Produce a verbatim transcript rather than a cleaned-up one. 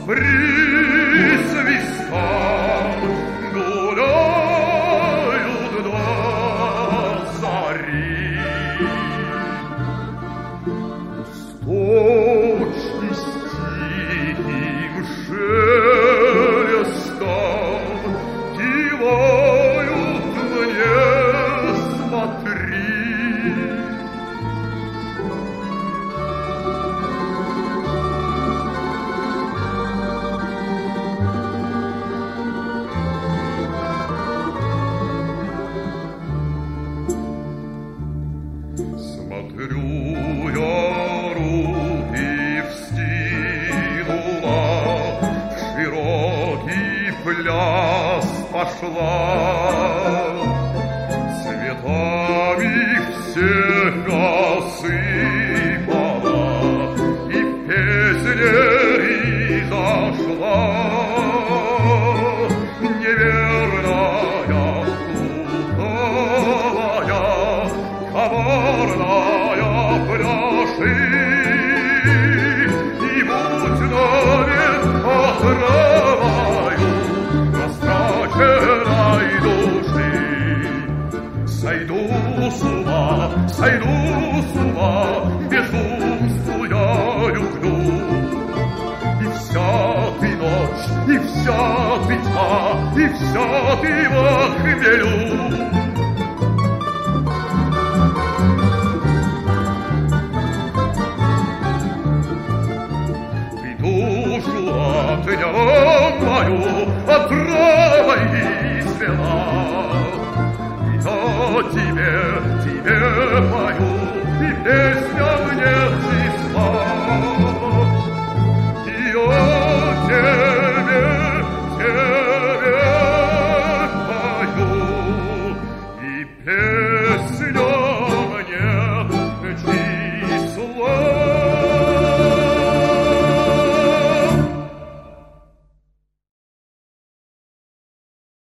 присвистал, гуляют до зари. Пустошь с тихим шелестом кивают мне, смотри. Смотрю я, руки вскинула, в широкий пляс пошла, цветами всех осыпала и в песней зашла. Неверная, глухая, коварная пляши, и мутною отравою растраченной души. Сойду с ума, сойду с ума, безумствуя люблю. И вся ты ночь, и вся ты тьма, и вся ты во хмелю. Мою отравой извела, и то тебе, тебе пою, и песня